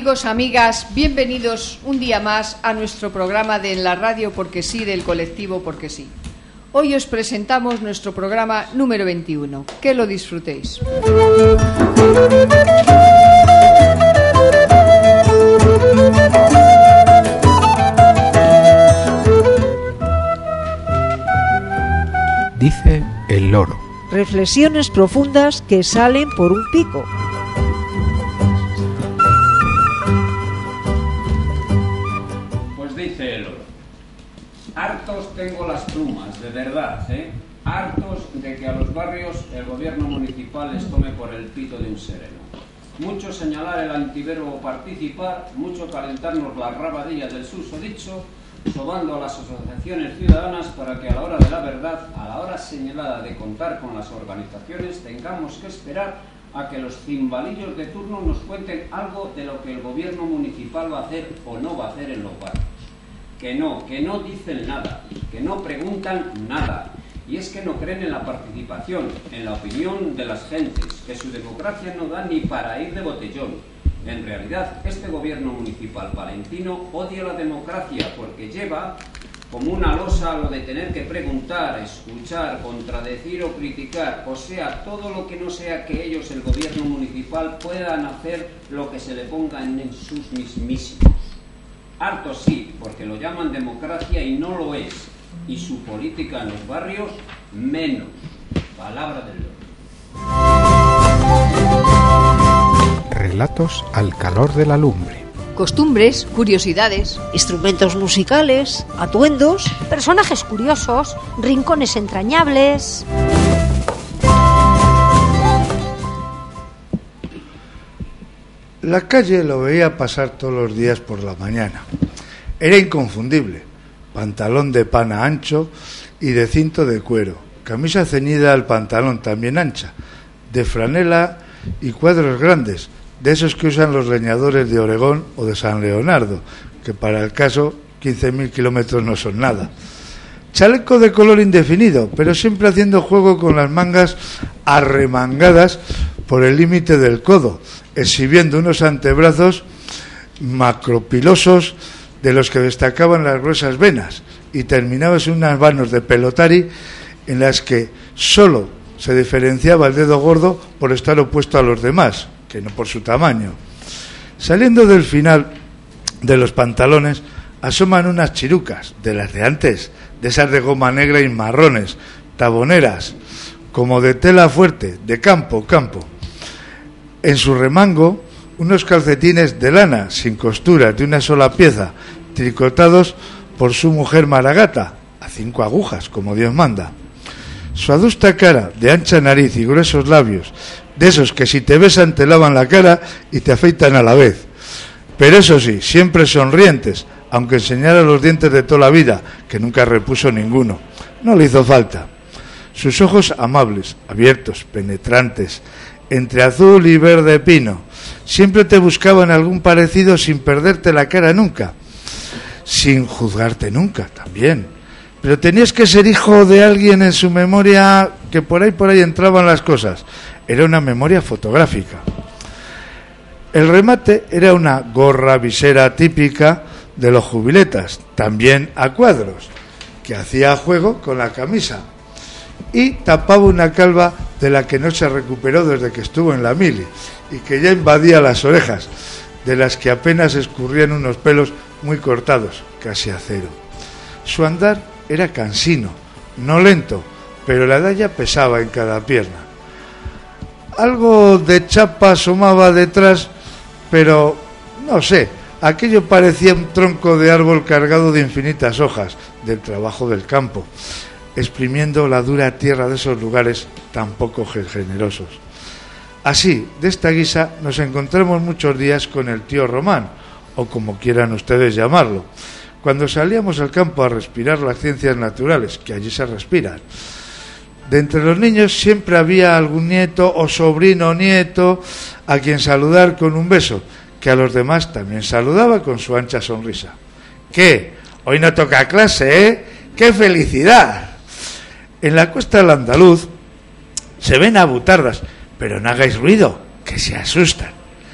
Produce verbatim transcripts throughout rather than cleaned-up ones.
Amigos, amigas, bienvenidos un día más a nuestro programa de En la Radio Porque Sí del colectivo Porque Sí. Hoy os presentamos nuestro programa número veintiuno. Que lo disfrutéis. Dice el loro. Reflexiones profundas que salen por un pico. Pues dice el loro. Hartos tengo las plumas, de verdad, ¿eh? Hartos de que a los barrios el gobierno municipal les tome por el pito de un sereno. Mucho señalar el antiverbo participar, mucho calentarnos la rabadilla del susodicho, sobando a las asociaciones ciudadanas para que a la hora de la verdad, a la hora señalada de contar con las organizaciones, tengamos que esperar a que los cimbalillos de turno nos cuenten algo de lo que el gobierno municipal va a hacer o no va a hacer en los barrios. Que no, que no dicen nada, que no preguntan nada. Y es que no creen en la participación, en la opinión de las gentes, que su democracia no da ni para ir de botellón. En realidad, este gobierno municipal palentino odia la democracia porque lleva como una losa lo de tener que preguntar, escuchar, contradecir o criticar, o sea, todo lo que no sea que ellos, el gobierno municipal, puedan hacer lo que se le ponga en sus mismísimos. Harto sí, porque lo llaman democracia y no lo es, y su política en los barrios, menos. Palabra del loro. Relatos al calor de la lumbre. Costumbres, curiosidades, Instrumentos musicales, atuendos, personajes curiosos, rincones entrañables. La calle lo veía pasar todos los días por la mañana. Era inconfundible. Pantalón de pana ancho y de cinto de cuero. Camisa ceñida al pantalón también ancha, de franela y cuadros grandes, de esos que usan los leñadores de Oregón o de San Leonardo, que para el caso quince mil kilómetros no son nada. Chaleco de color indefinido, pero siempre haciendo juego con las mangas arremangadas por el límite del codo, exhibiendo unos antebrazos macropilosos de los que destacaban las gruesas venas, y terminaban en unas manos de pelotari en las que solo se diferenciaba el dedo gordo por estar opuesto a los demás, que no por su tamaño. Saliendo del final de los pantalones asoman unas chirucas, de las de antes, de esas de goma negra y marrones, taboneras, como de tela fuerte, de campo, campo. En su remango, unos calcetines de lana, sin costuras, de una sola pieza, tricotados por su mujer Maragata, a cinco agujas, como Dios manda. Su adusta cara, de ancha nariz y gruesos labios, de esos que si te besan te lavan la cara y te afeitan a la vez. Pero eso sí, siempre sonrientes, aunque enseñara los dientes de toda la vida, que nunca repuso ninguno. No le hizo falta. Sus ojos amables, abiertos, penetrantes, entre azul y verde pino, siempre te buscaban algún parecido sin perderte la cara nunca, sin juzgarte nunca también. Pero tenías que ser hijo de alguien en su memoria, que por ahí por ahí entraban las cosas. Era una memoria fotográfica. El remate era una gorra visera típica de los jubiletas, también a cuadros, que hacía juego con la camisa, y tapaba una calva de la que no se recuperó desde que estuvo en la mili, y que ya invadía las orejas, de las que apenas escurrían unos pelos muy cortados, casi a cero. Su andar era cansino, no lento, pero la daya pesaba en cada pierna. Algo de chapa asomaba detrás, pero no sé, aquello parecía un tronco de árbol cargado de infinitas hojas del trabajo del campo, exprimiendo la dura tierra de esos lugares tan poco generosos. Así, de esta guisa, nos encontramos muchos días con el tío Román, o como quieran ustedes llamarlo, cuando salíamos al campo a respirar las ciencias naturales, que allí se respiran. De entre los niños siempre había algún nieto o sobrino o nieto a quien saludar con un beso, que a los demás también saludaba con su ancha sonrisa. ¿Qué? Hoy no toca clase, ¿eh? ¡Qué felicidad! En la costa del Andaluz se ven abutardas, pero no hagáis ruido, que se asustan.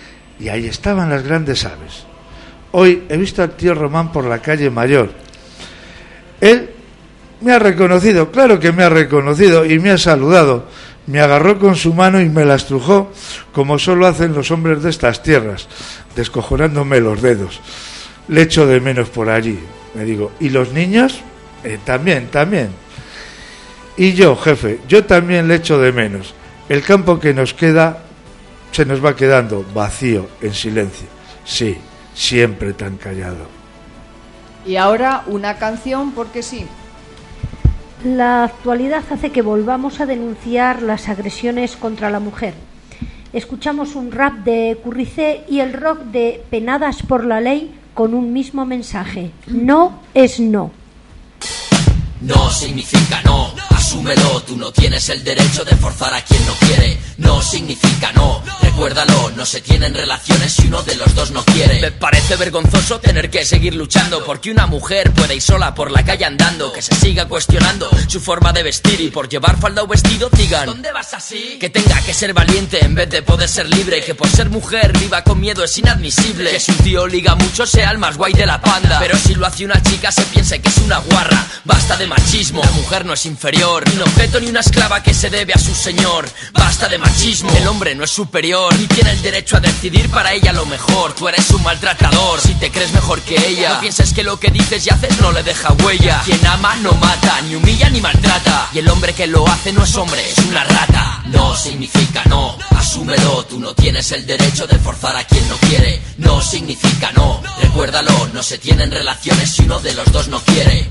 y ahí estaban las grandes aves. Hoy he visto al tío Román por la calle Mayor. Él me ha reconocido, claro que me ha reconocido y me ha saludado. Me agarró con su mano y me la estrujó, como solo hacen los hombres de estas tierras, descojonándome los dedos. Le echo de menos por allí, me digo. ¿Y los niños? Eh, también, también. Y yo, jefe, yo también le echo de menos. El campo que nos queda se nos va quedando vacío, en silencio. Sí, siempre tan callado. Y ahora una canción porque sí. La actualidad hace que volvamos a denunciar las agresiones contra la mujer. Escuchamos un rap de Curricé y el rock de Penadas por la Ley con un mismo mensaje. No es no. No significa no, asúmelo, tú no tienes el derecho de forzar a quien no quiere. No significa no, recuérdalo, no se tienen relaciones si uno de los dos no quiere. Me parece vergonzoso tener que seguir luchando porque una mujer puede ir sola por la calle andando, que se siga cuestionando su forma de vestir y por llevar falda o vestido digan ¿dónde vas así? Que tenga que ser valiente en vez de poder ser libre, que por ser mujer viva con miedo es inadmisible, que si un tío liga mucho sea el más guay de la panda, pero si lo hace una chica se piense que es una guarra. Basta de machismo, la mujer no es inferior, ni un objeto ni una esclava que se debe a su señor. Basta de machismo, el hombre no es superior, ni tiene el derecho a decidir para ella lo mejor. Tú eres un maltratador, si te crees mejor que ella, no pienses que lo que dices y haces no le deja huella. Quien ama no mata, ni humilla ni maltrata, y el hombre que lo hace no es hombre, es una rata. No significa no, asúmelo, tú no tienes el derecho de forzar a quien no quiere. No significa no, recuérdalo, no se tienen relaciones si uno de los dos no quiere.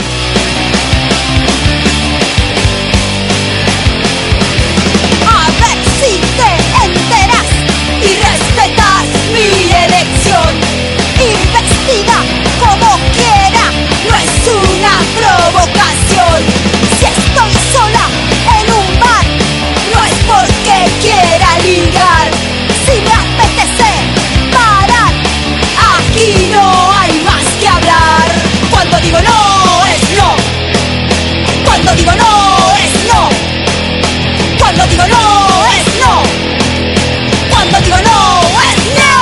A ver si te enteras y respetas mi elección. Investiga como quiera, no es una provocación. Si estoy sola en un bar, no es porque quiera ligar. Si me apetece parar, aquí no hay más que hablar. Cuando digo no, es no. Cuando digo no, es no. Cuando digo no, es no. Cuando digo no, es no.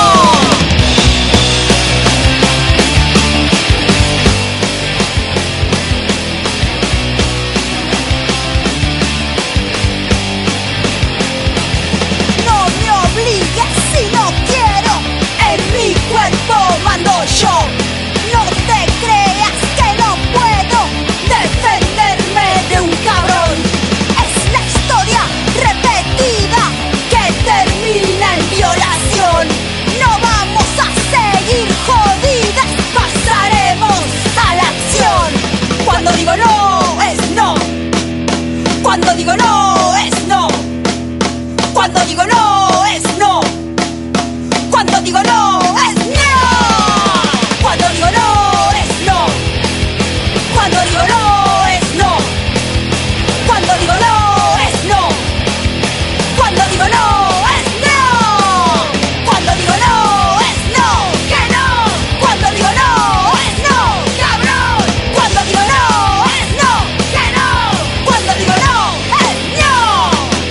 No me obligues si no quiero, en mi cuerpo mando yo. No te creas que no puedo defenderme de un cabrón. Es la historia repetida que termina en violación. No vamos a seguir jodidas, pasaremos a la acción. Cuando digo no, es no. Cuando digo no, es no. Cuando digo no, es no. Cuando digo no, es no. Cuando digo no, es no. Cuando digo no, es no. Cuando digo no, es no. Cuando digo no, es no. Cuando digo no, es no. Que no. Cuando digo no, es no. Cabrón. Cuando digo no, es no. Que no. Cuando digo no, es no.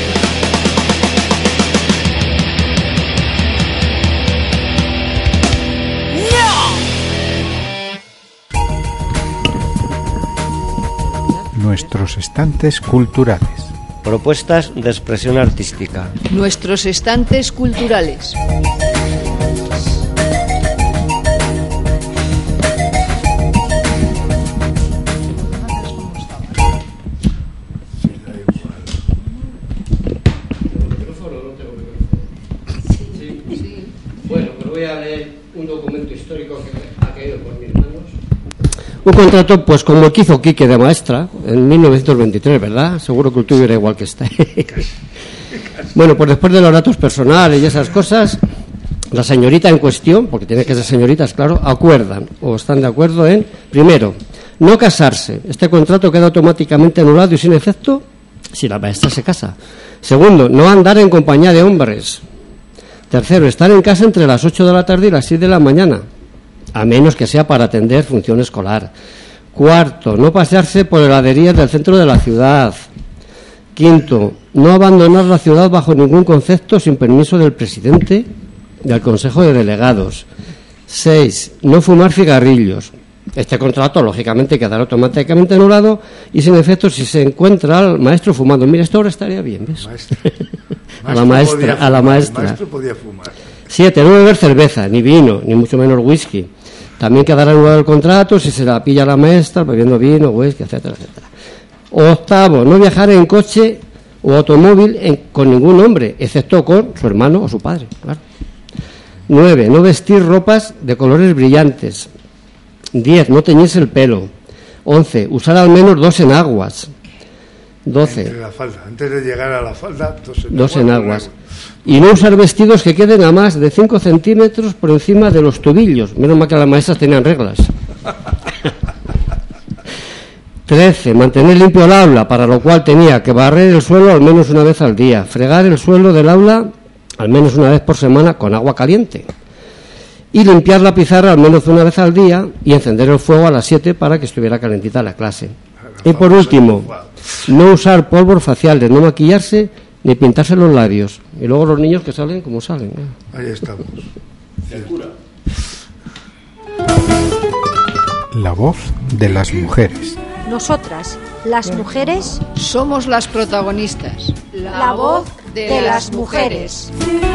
Nuestros estantes culturales. Propuestas de expresión artística. Nuestros estantes culturales. Bueno, pues voy a leer un documento histórico que ha caído por mis manos. Un contrato, pues como el que hizo Quique de maestra en mil novecientos veintitrés, ¿verdad? Seguro que el tuyo era igual que este. Bueno, pues después de los datos personales y esas cosas, la señorita en cuestión, porque tiene que ser señoritas, claro, acuerdan o están de acuerdo en, primero, no casarse. Este contrato queda automáticamente anulado y sin efecto si la maestra se casa. Segundo, no andar en compañía de hombres. Tercero, estar en casa entre las ocho de la tarde y las seis de la mañana, a menos que sea para atender función escolar. Cuarto, no pasearse por heladerías del centro de la ciudad. Quinto, no abandonar la ciudad bajo ningún concepto sin permiso del presidente del Consejo de Delegados. seis. No fumar cigarrillos. Este contrato, lógicamente, quedará automáticamente anulado y sin efecto si se encuentra al maestro fumando. Mira, esto ahora estaría bien, ¿ves? Maestro. a la maestra, a la maestra. El maestro podía fumar. siete. No beber cerveza, ni vino, ni mucho menos whisky. También quedará anulado el contrato si se la pilla la maestra bebiendo vino, whisky, etcétera, etcétera. Octavo. No viajar en coche o automóvil en, con ningún hombre, excepto con su hermano o su padre. Claro. nueve. No vestir ropas de colores brillantes. diez. No teñirse el pelo. once. Usar al menos dos enaguas. doce. Entre la falda. Antes de llegar a la falda, dos enaguas. Dos enaguas. Y no usar vestidos que queden a más de cinco centímetros por encima de los tobillos. Menos mal que las maestras tenían reglas. trece. Mantener limpio el aula, para lo cual tenía que barrer el suelo al menos una vez al día. Fregar el suelo del aula al menos una vez por semana con agua caliente. Y limpiar la pizarra al menos una vez al día y encender el fuego a las siete para que estuviera calentita la clase. Y por último, no usar polvos faciales, no maquillarse ni pintarse los labios. Y luego los niños que salen como salen. ¿eh? Ahí estamos. La voz de las mujeres. Nosotras, las mujeres, somos las protagonistas. La, la voz de, de las mujeres.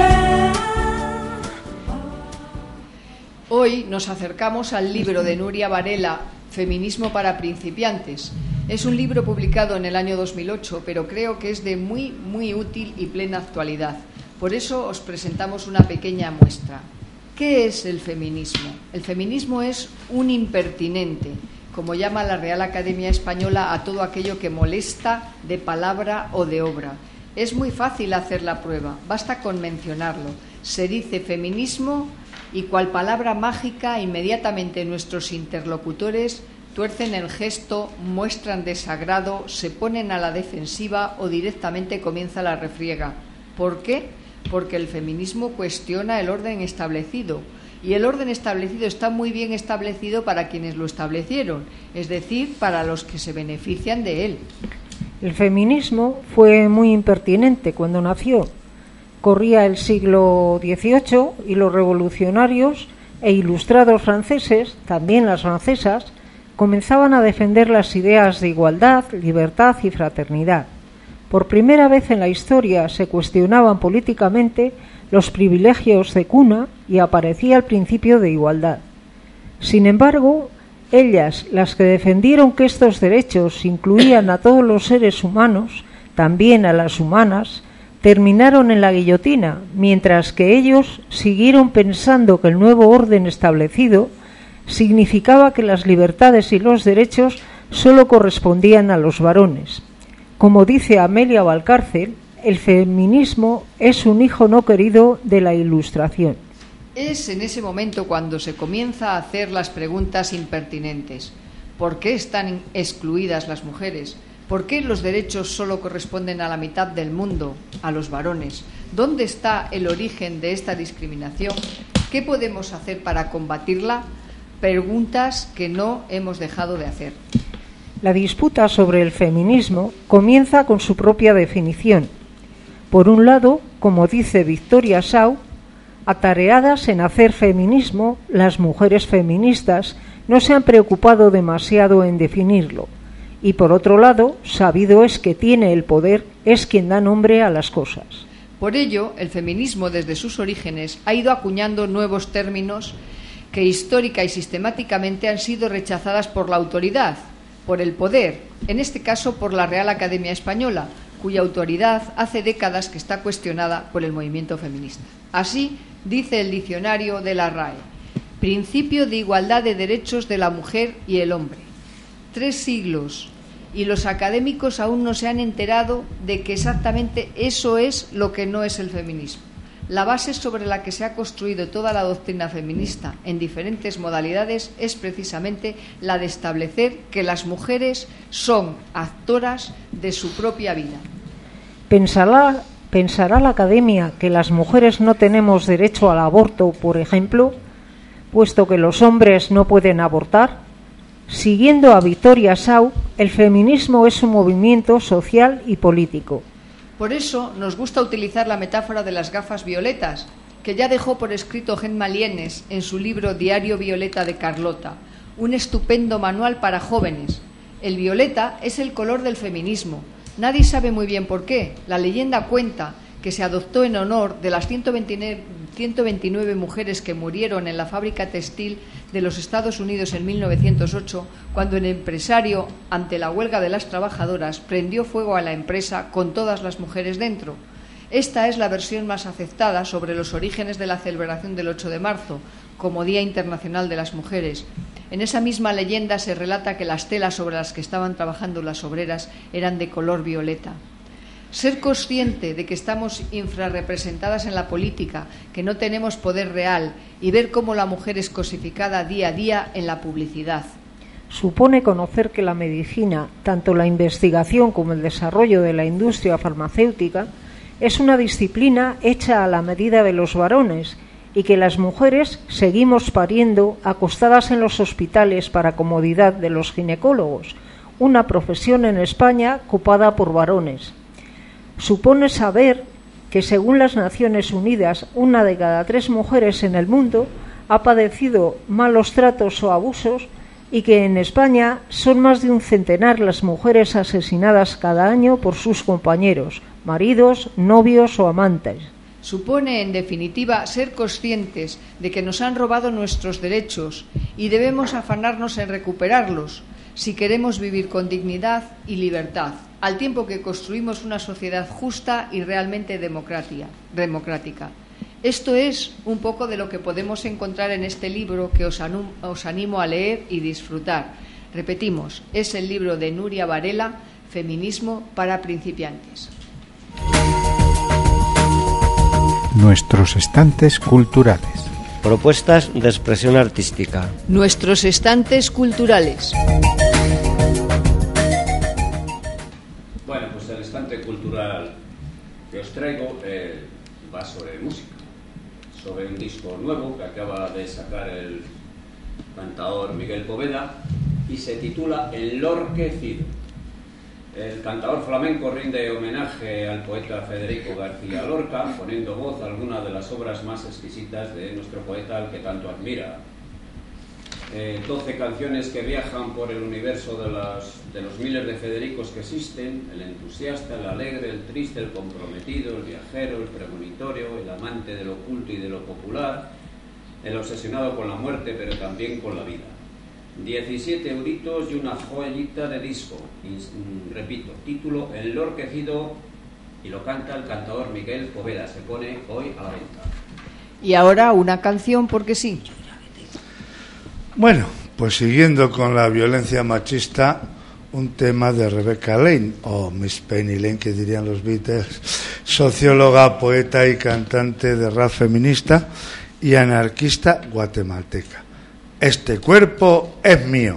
Hoy nos acercamos al libro de Nuria Varela, Feminismo para principiantes. Es un libro publicado en el año dos mil ocho, pero creo que es de muy, muy útil y plena actualidad. Por eso os presentamos una pequeña muestra. ¿Qué es el feminismo? El feminismo es un impertinente, como llama la Real Academia Española a todo aquello que molesta de palabra o de obra. Es muy fácil hacer la prueba, basta con mencionarlo. Se dice feminismo y cual palabra mágica inmediatamente nuestros interlocutores tuercen el gesto, muestran desagrado, se ponen a la defensiva o directamente comienza la refriega. ¿Por qué? Porque el feminismo cuestiona el orden establecido. Y el orden establecido está muy bien establecido para quienes lo establecieron, es decir, para los que se benefician de él. El feminismo fue muy impertinente cuando nació. Corría el siglo dieciocho y los revolucionarios e ilustrados franceses, también las francesas, comenzaban a defender las ideas de igualdad, libertad y fraternidad. Por primera vez en la historia se cuestionaban políticamente los privilegios de cuna y aparecía el principio de igualdad. Sin embargo, ellas, las que defendieron que estos derechos incluían a todos los seres humanos, también a las humanas, terminaron en la guillotina, mientras que ellos siguieron pensando que el nuevo orden establecido significaba que las libertades y los derechos solo correspondían a los varones. Como dice Amelia Valcárcel, el feminismo es un hijo no querido de la Ilustración. Es en ese momento cuando se comienza a hacer las preguntas impertinentes. ¿Por qué están excluidas las mujeres? ¿Por qué los derechos solo corresponden a la mitad del mundo, a los varones? ¿Dónde está el origen de esta discriminación? ¿Qué podemos hacer para combatirla? Preguntas que no hemos dejado de hacer. La disputa sobre el feminismo comienza con su propia definición. Por un lado, como dice Victoria Sau, atareadas en hacer feminismo, las mujeres feministas no se han preocupado demasiado en definirlo. Y por otro lado, sabido es que tiene el poder, es quien da nombre a las cosas. Por ello, el feminismo desde sus orígenes ha ido acuñando nuevos términos que histórica y sistemáticamente han sido rechazadas por la autoridad, por el poder, en este caso por la Real Academia Española, cuya autoridad hace décadas que está cuestionada por el movimiento feminista. Así dice el diccionario de la R A E: principio de igualdad de derechos de la mujer y el hombre. Tres siglos y los académicos aún no se han enterado de que exactamente eso es lo que no es el feminismo. La base sobre la que se ha construido toda la doctrina feminista en diferentes modalidades es precisamente la de establecer que las mujeres son actoras de su propia vida. ¿Pensará, pensará la Academia que las mujeres no tenemos derecho al aborto, por ejemplo, puesto que los hombres no pueden abortar? Siguiendo a Victoria Sau, el feminismo es un movimiento social y político. Por eso nos gusta utilizar la metáfora de las gafas violetas, que ya dejó por escrito Gemma Lienes en su libro Diario Violeta de Carlota, un estupendo manual para jóvenes. El violeta es el color del feminismo. Nadie sabe muy bien por qué. La leyenda cuenta que se adoptó en honor de las ciento veintinueve mujeres que murieron en la fábrica textil de los Estados Unidos en mil novecientos ocho, cuando el empresario, ante la huelga de las trabajadoras, prendió fuego a la empresa con todas las mujeres dentro. Esta es la versión más aceptada sobre los orígenes de la celebración del ocho de marzo, como Día Internacional de las Mujeres. En esa misma leyenda se relata que las telas sobre las que estaban trabajando las obreras eran de color violeta. Ser consciente de que estamos infrarrepresentadas en la política, que no tenemos poder real, y ver cómo la mujer es cosificada día a día en la publicidad. Supone conocer que la medicina, tanto la investigación como el desarrollo de la industria farmacéutica, es una disciplina hecha a la medida de los varones y que las mujeres seguimos pariendo acostadas en los hospitales para comodidad de los ginecólogos, una profesión en España copada por varones. Supone saber que, según las Naciones Unidas, una de cada tres mujeres en el mundo ha padecido malos tratos o abusos y que en España son más de un centenar las mujeres asesinadas cada año por sus compañeros, maridos, novios o amantes. Supone, en definitiva, ser conscientes de que nos han robado nuestros derechos y debemos afanarnos en recuperarlos si queremos vivir con dignidad y libertad, al tiempo que construimos una sociedad justa y realmente democrática. Esto es un poco de lo que podemos encontrar en este libro que os animo, os animo a leer y disfrutar. Repetimos, es el libro de Nuria Varela, Feminismo para principiantes. Nuestros estantes culturales. Propuestas de expresión artística. Nuestros estantes culturales. Bueno, pues el estante cultural que os traigo eh, va sobre música, sobre un disco nuevo que acaba de sacar el cantador Miguel Poveda y se titula Enlorquecido. El cantador flamenco rinde homenaje al poeta Federico García Lorca, poniendo voz a algunas de las obras más exquisitas de nuestro poeta al que tanto admira. Eh, doce canciones que viajan por el universo de, las, de los miles de Federicos que existen: el entusiasta, el alegre, el triste, el comprometido, el viajero, el premonitorio, el amante de lo oculto y de lo popular, el obsesionado con la muerte pero también con la vida. diecisiete euritos y una joyita de disco. Y, repito, título Enlorquecido, y lo canta el cantador Miguel Poveda. Se pone hoy a la venta. Y ahora una canción porque sí. Bueno, pues siguiendo con la violencia machista, un tema de Rebecca Lane, o Miss Penny Lane, que dirían los Beatles, socióloga, poeta y cantante de rap feminista y anarquista guatemalteca. Este cuerpo es mío.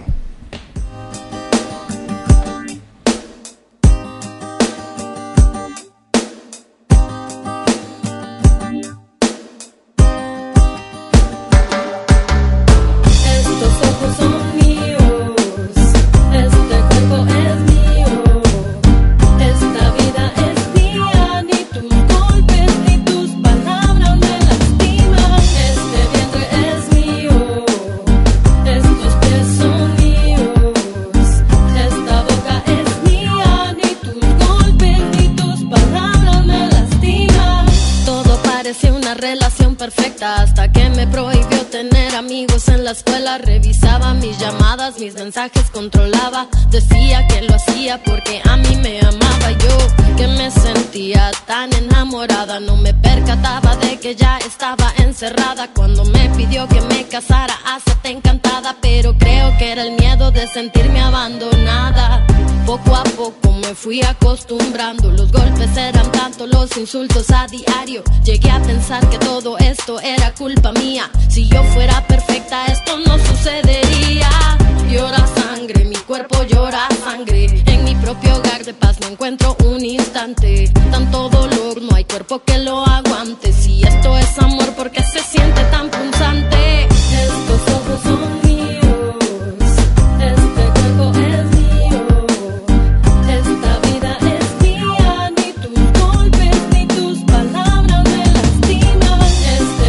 Mensajes controlaba, decía que lo hacía porque a mí me amaba. Yo que me sentía tan enamorada, no me percataba de que ya estaba encerrada. Cuando me pidió que me casara, acepté encantada, pero creo que era el miedo de sentirme abandonada. Poco a poco me fui acostumbrando, los golpes eran tanto, los insultos a diario. Llegué a pensar que todo esto era culpa mía. Si yo fuera perfecta esto no sucedería. Llora sangre, mi cuerpo llora sangre. En mi propio hogar de paz no encuentro un instante. Tanto dolor, no hay cuerpo que lo aguante. Si esto es amor, ¿por qué se siente tan punzante? Estos ojos son míos, este cuerpo es mío, esta vida es mía. Ni tus golpes ni tus palabras me lastiman. Este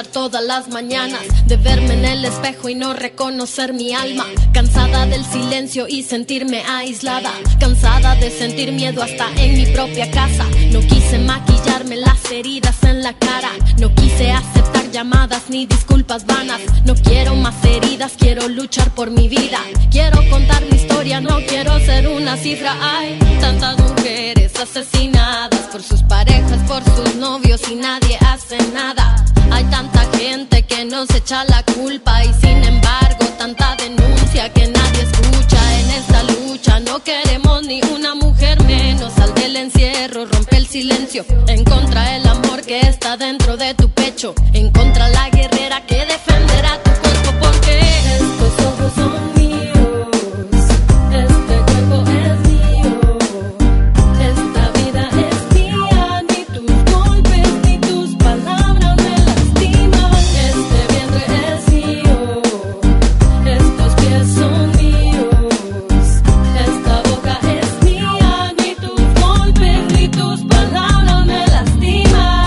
despertar todas las mañanas, de verme en el espejo y no reconocer mi alma. Cansada del silencio y sentirme aislada, cansada de sentir miedo hasta en mi propia casa. No quise maquillarme las heridas en la cara, no quise aceptar llamadas ni disculpas vanas. No quiero más heridas, quiero luchar por mi vida. Quiero contar mi historia, no quiero ser una cifra. Hay tantas mujeres asesinadas por sus parejas, por sus novios y nadie hace nada. Hay tanta gente que nos echa la culpa y sin embargo tanta denuncia que nadie escucha. En esta lucha no queremos ni una mujer menos. Sal del encierro, rompe el silencio, encontra el amor que está dentro de tu pecho, encontra la guerrera que defenderá tu cuerpo, porque estos ojos son míos, este cuerpo es mío, esta vida es mía, ni tus golpes ni tus palabras me lastiman. Este vientre es mío, estos pies son míos, esta boca es mía, ni tus golpes ni tus palabras me lastiman.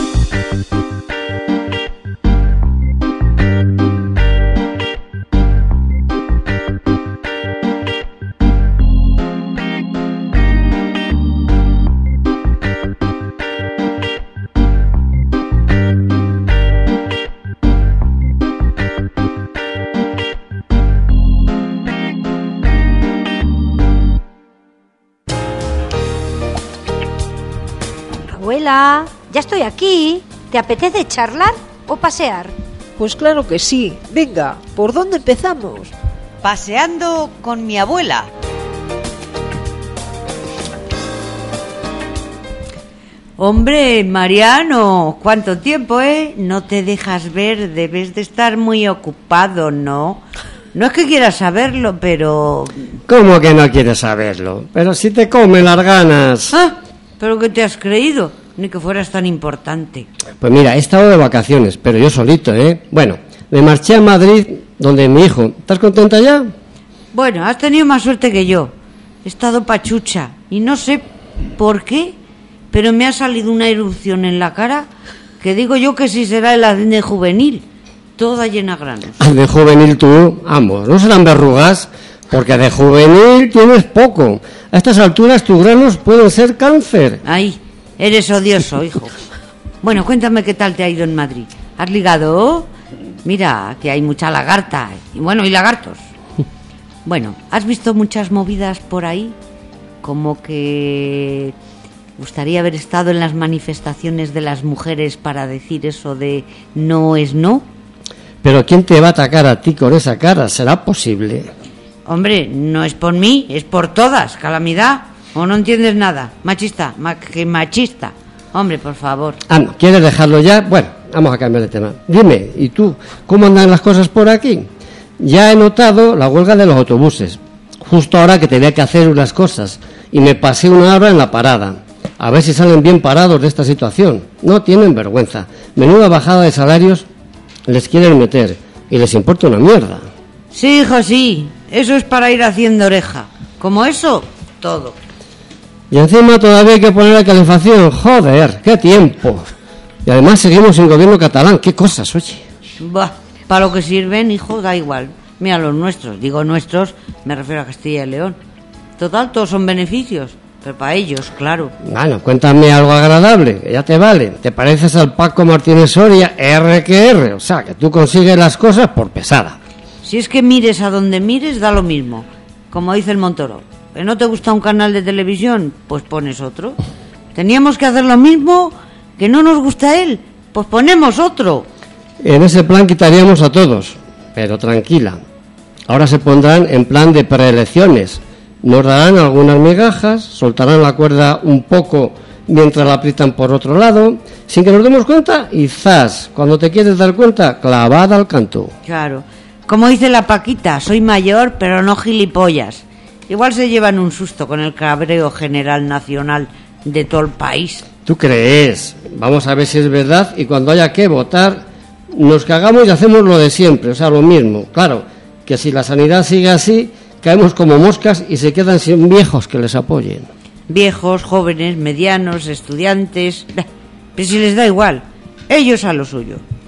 Abuela, ya estoy aquí. ¿Te apetece charlar o pasear? Pues claro que sí. Venga, ¿por dónde empezamos? Paseando con mi abuela. Hombre, Mariano, ¿cuánto tiempo, eh? No te dejas ver, debes de estar muy ocupado, ¿no? No es que quieras saberlo, pero... ¿Cómo que no quieres saberlo? Pero si te comen las ganas. Ah, ¿pero qué te has creído? Ni que fueras tan importante. Pues mira, he estado de vacaciones, pero yo solito, ¿eh? Bueno, me marché a Madrid, donde mi hijo. ¿Estás contenta ya? Bueno, has tenido más suerte que yo. He estado pachucha y no sé por qué, pero me ha salido una erupción en la cara que digo yo que si será el acné juvenil, toda llena de granos. De juvenil tú, ambos, no serán verrugas, porque de juvenil tienes poco. A estas alturas tus granos pueden ser cáncer. Ay, eres odioso, hijo. Bueno, cuéntame qué tal te ha ido en Madrid. ¿Has ligado? Mira, que hay mucha lagarta. Y bueno, y lagartos. Bueno, ¿has visto muchas movidas por ahí? Como que gustaría haber estado en las manifestaciones de las mujeres para decir eso de no es no. Pero ¿quién te va a atacar a ti con esa cara? ¿Será posible? Hombre, no es por mí, es por todas, calamidad. ¿O no entiendes nada? Machista, ma que machista. Hombre, por favor. Ah, no, ¿quieres dejarlo ya? Bueno, vamos a cambiar de tema. Dime, ¿y tú, cómo andan las cosas por aquí? Ya he notado la huelga de los autobuses, justo ahora que tenía que hacer unas cosas, y me pasé una hora en la parada. A ver si salen bien parados de esta situación. No tienen vergüenza. Menuda bajada de salarios les quieren meter, y les importa una mierda. Sí, hijo, sí. Eso es para ir haciendo oreja. Como eso, todo. Y encima todavía hay que poner la calefacción. Joder, qué tiempo. Y además seguimos sin gobierno catalán. Qué cosas, oye. Bah, para lo que sirven, hijo, da igual. Mira los nuestros. Digo nuestros, me refiero a Castilla y León. Total, todos son beneficios. Pero para ellos, claro. Bueno, cuéntame algo agradable, que ya te vale. Te pareces al Paco Martínez Soria, R que R. O sea, que tú consigues las cosas por pesada. Si es que mires a donde mires, da lo mismo. Como dice el Montoro. ¿Que no te gusta un canal de televisión? Pues pones otro. ¿Teníamos que hacer lo mismo? ¿Que no nos gusta él? Pues ponemos otro. En ese plan quitaríamos a todos. Pero tranquila. Ahora se pondrán en plan de preelecciones. Nos darán algunas migajas, soltarán la cuerda un poco mientras la aprietan por otro lado, sin que nos demos cuenta, y zas, cuando te quieres dar cuenta, clavada al canto. Claro. Como dice la Paquita, soy mayor, pero no gilipollas. Igual se llevan un susto con el cabreo general nacional de todo el país. ¿Tú crees? Vamos a ver si es verdad, y cuando haya que votar, nos cagamos y hacemos lo de siempre, o sea, lo mismo. Claro, que si la sanidad sigue así, caemos como moscas y se quedan sin viejos que les apoyen. Viejos, jóvenes, medianos, estudiantes... Pero si les da igual, ellos a lo suyo.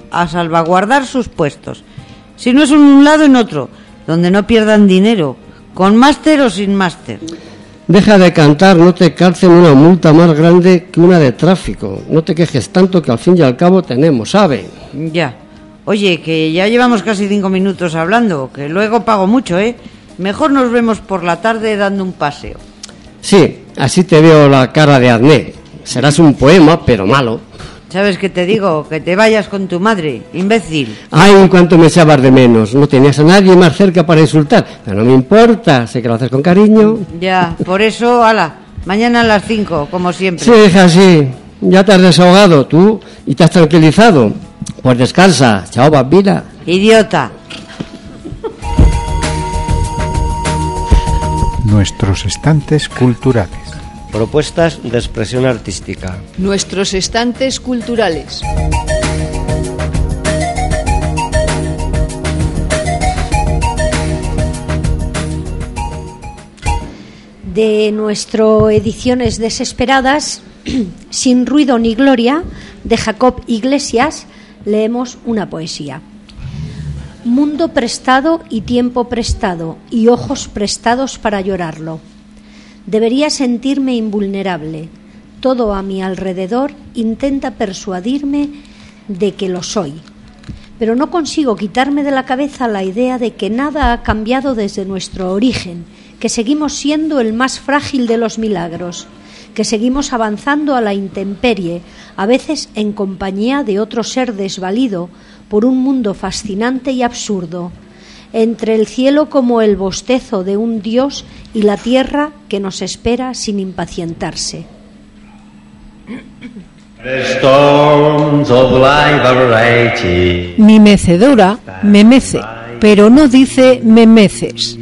a salvaguardar sus puestos. Si no es en un lado, en otro, donde no pierdan dinero, con máster o sin máster. Deja de cantar, no te calcen una multa más grande que una de tráfico. No te quejes tanto, que al fin y al cabo tenemos, ¿sabe? Ya. Oye, que ya llevamos casi cinco minutos hablando, que luego pago mucho, ¿eh? Mejor nos vemos por la tarde dando un paseo. Sí, así te veo la cara de acné. Serás un poema, pero malo. ¿Sabes qué te digo? Que te vayas con tu madre, imbécil. Ay, en cuanto me echabas de menos. No tenías a nadie más cerca para insultar. Pero no me importa, sé que lo haces con cariño. Ya, por eso, ala, mañana a las cinco, como siempre. Sí, hija, sí. Ya te has desahogado tú y te has tranquilizado. Pues descansa. Chao, bambina. Idiota. Nuestros estantes culturales. Propuestas de expresión artística. Nuestros estantes culturales. De nuestro Ediciones Desesperadas, Sin ruido ni gloria, de Jacob Iglesias, leemos una poesía. Mundo prestado y tiempo prestado y ojos prestados para llorarlo. Debería sentirme invulnerable. Todo a mi alrededor intenta persuadirme de que lo soy. Pero no consigo quitarme de la cabeza la idea de que nada ha cambiado desde nuestro origen, que seguimos siendo el más frágil de los milagros, que seguimos avanzando a la intemperie, a veces en compañía de otro ser desvalido por un mundo fascinante y absurdo, entre el cielo como el bostezo de un dios y la tierra que nos espera sin impacientarse. Mi mecedora me mece, pero no dice me meces.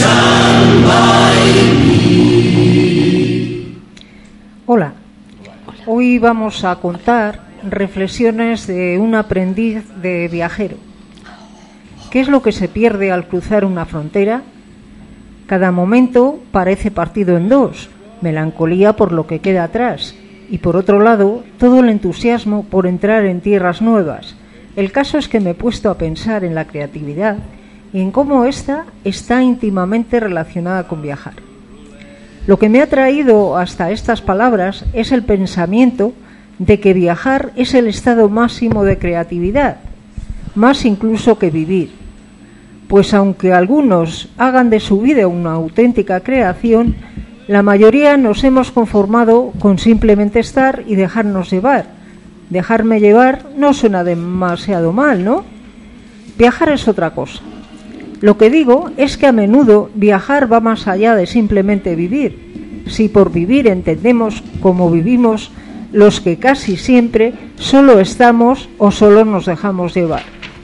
Hola, hoy vamos a contar reflexiones de un aprendiz de viajero. ¿Qué es lo que se pierde al cruzar una frontera? Cada momento parece partido en dos, melancolía por lo que queda atrás y, por otro lado, todo el entusiasmo por entrar en tierras nuevas. El caso es que me he puesto a pensar en la creatividad y en cómo ésta está íntimamente relacionada con viajar. Lo que me ha traído hasta estas palabras es el pensamiento de que viajar es el estado máximo de creatividad, más incluso que vivir. Pues aunque algunos hagan de su vida una auténtica creación, la mayoría nos hemos conformado con simplemente estar y dejarnos llevar. Dejarme llevar no suena demasiado mal, ¿no? Viajar es otra cosa. Lo que digo es que a menudo viajar va más allá de simplemente vivir. Si por vivir entendemos como vivimos los que casi siempre solo estamos o solo nos dejamos llevar.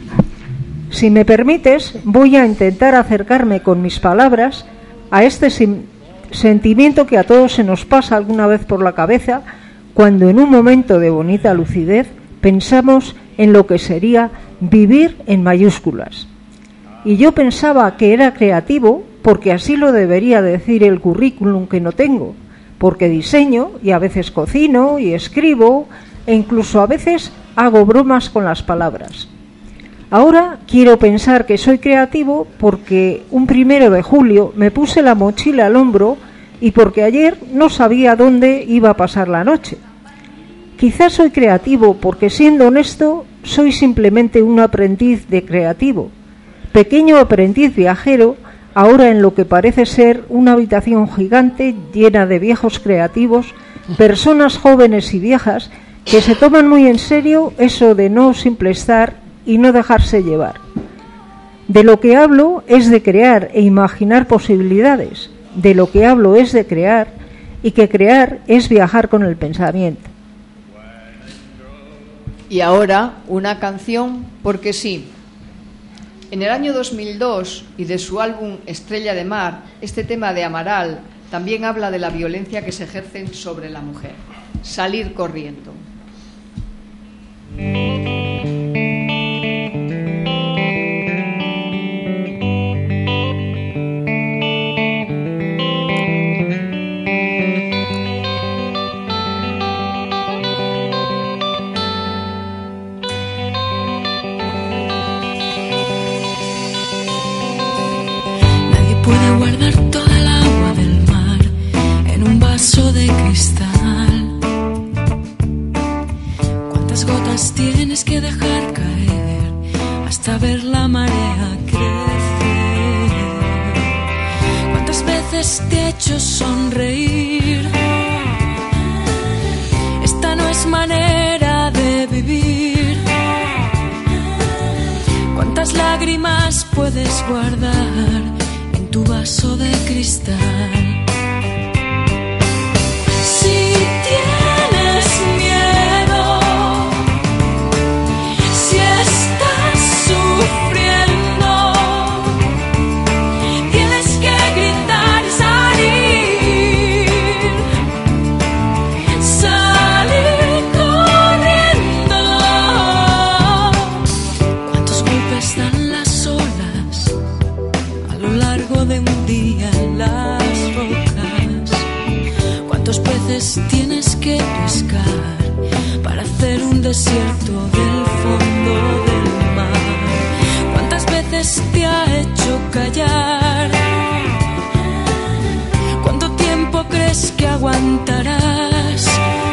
Si me permites, voy a intentar acercarme con mis palabras a este sim- sentimiento que a todos se nos pasa alguna vez por la cabeza cuando en un momento de bonita lucidez pensamos en lo que sería vivir en mayúsculas. Y yo pensaba que era creativo porque así lo debería decir el currículum que no tengo, porque diseño y a veces cocino y escribo e incluso a veces hago bromas con las palabras. Ahora quiero pensar que soy creativo porque un primero de julio me puse la mochila al hombro y porque ayer no sabía dónde iba a pasar la noche. Quizás soy creativo porque, siendo honesto, soy simplemente un aprendiz de creativo, pequeño aprendiz viajero, ahora en lo que parece ser una habitación gigante llena de viejos creativos, personas jóvenes y viejas que se toman muy en serio eso de no simple estar y no dejarse llevar. De lo que hablo es de crear e imaginar posibilidades. De lo que hablo es de crear, y que crear es viajar con el pensamiento. Y ahora una canción porque sí. En el año dos mil dos y de su álbum Estrella de Mar, este tema de Amaral también habla de la violencia que se ejerce sobre la mujer. Salir corriendo. vaso de cristal. ¿Cuántas gotas tienes que dejar caer hasta ver la marea crecer? ¿Cuántas veces te he hecho sonreír? Esta no es manera de vivir. ¿Cuántas lágrimas puedes guardar en tu vaso de cristal? Si tienes miedo, si estás sufriendo, tienes que gritar y salir, salir corriendo. ¿Cuántos golpes dan las olas a lo largo de un día en las rocas? ¿Cuántos peces tienes que pescar para hacer un desierto del fondo del mar? ¿Cuántas veces te ha hecho callar? ¿Cuánto tiempo crees que aguantarás?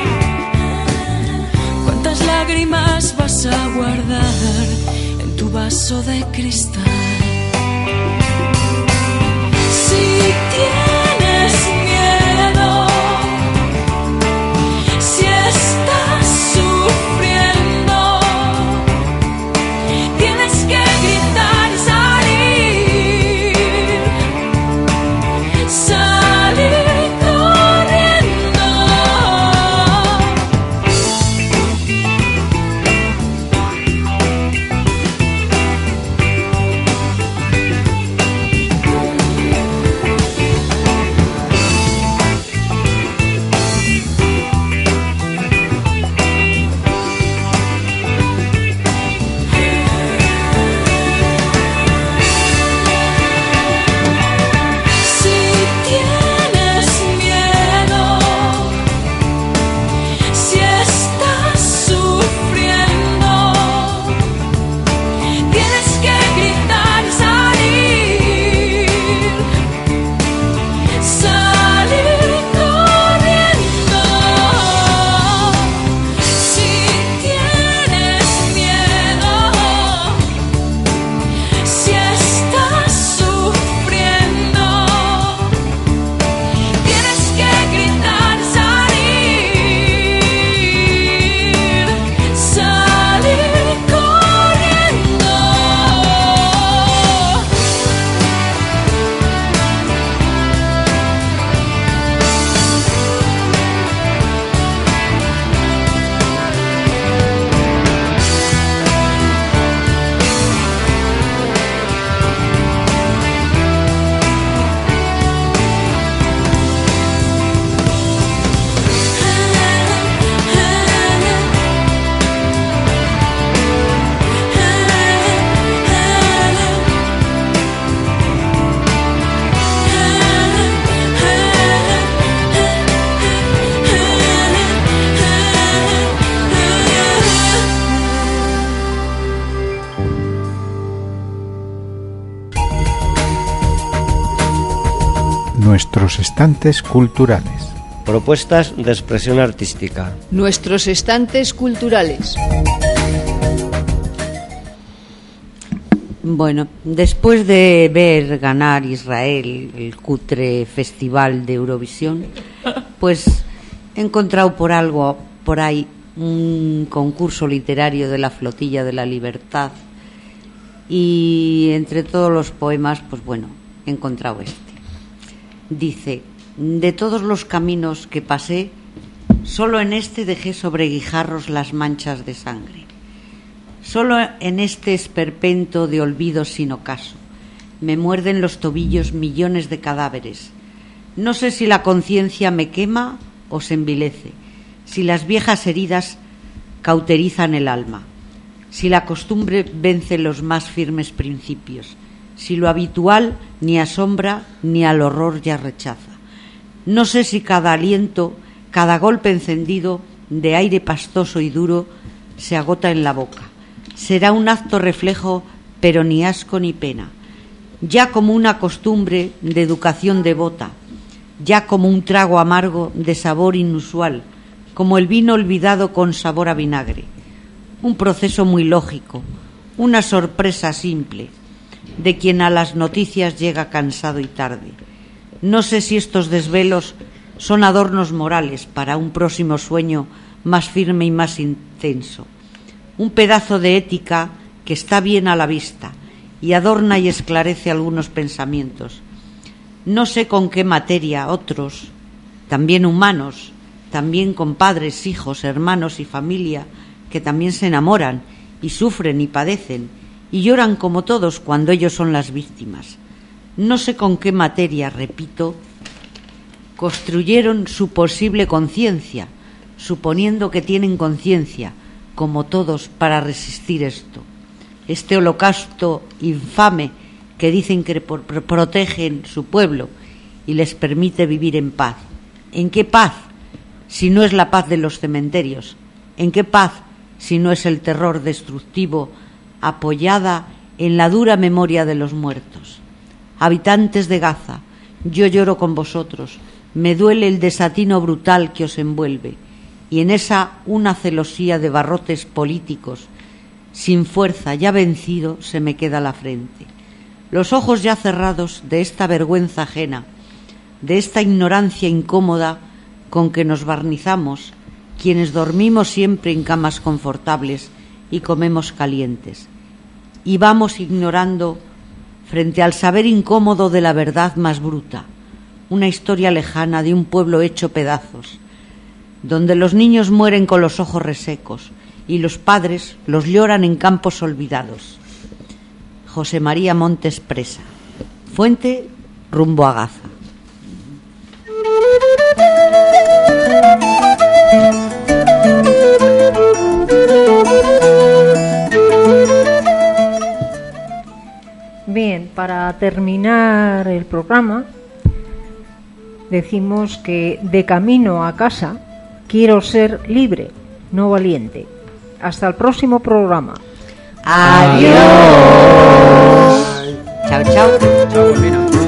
¿Cuántas lágrimas vas a guardar en tu vaso de cristal? Si tienes miedo, si estás sufriendo, tienes que gritar y salir, salir corriendo. Si tienes miedo, si estás sufriendo, tienes que gritar y salir, salir corriendo. Si tienes miedo, si estás sufriendo, tienes que gritar y salir, salir corriendo. Nuestros estantes culturales. Propuestas de expresión artística. Nuestros estantes culturales. Bueno, después de ver ganar Israel el cutre festival de Eurovisión, pues he encontrado por algo por ahí un concurso literario de la Flotilla de la Libertad y entre todos los poemas, pues bueno, he encontrado este. Dice: de todos los caminos que pasé, solo en este dejé sobre guijarros las manchas de sangre. Solo en este esperpento de olvido sin ocaso me muerden los tobillos millones de cadáveres. No sé si la conciencia me quema o se envilece, si las viejas heridas cauterizan el alma, si la costumbre vence los más firmes principios, si lo habitual ni asombra ni al horror ya rechaza. No sé si cada aliento, cada golpe encendido de aire pastoso y duro se agota en la boca. Será un acto reflejo, pero ni asco ni pena, ya como una costumbre de educación devota. ya como un trago amargo de sabor inusual, como el vino olvidado con sabor a vinagre. Un proceso muy lógico, una sorpresa simple, de quien a las noticias llega cansado y tarde. No sé si estos desvelos son adornos morales para un próximo sueño más firme y más intenso. Un pedazo de ética que está bien a la vista y adorna y esclarece algunos pensamientos. No sé con qué materia otros, también humanos, también con padres, hijos, hermanos y familia, que también se enamoran y sufren y padecen y lloran como todos cuando ellos son las víctimas. No sé con qué materia, repito, construyeron su posible conciencia, suponiendo que tienen conciencia, como todos, para resistir esto. Este holocausto infame que dicen que protegen su pueblo y les permite vivir en paz. ¿En qué paz si no es la paz de los cementerios? ¿En qué paz si no es el terror destructivo apoyada en la dura memoria de los muertos? Habitantes de Gaza, yo lloro con vosotros, me duele el desatino brutal que os envuelve, y en esa una celosía de barrotes políticos, sin fuerza, ya vencido, se me queda la frente. Los ojos ya cerrados de esta vergüenza ajena, de esta ignorancia incómoda con que nos barnizamos, quienes dormimos siempre en camas confortables y comemos calientes, y vamos ignorando frente al saber incómodo de la verdad más bruta, una historia lejana de un pueblo hecho pedazos, donde los niños mueren con los ojos resecos y los padres los lloran en campos olvidados. José María Montes Presa. Fuente, rumbo a Gaza. Bien, para terminar el programa, decimos que de camino a casa quiero ser libre, no valiente. Hasta el próximo programa. Adiós. Chao, chao. Chao, Mira.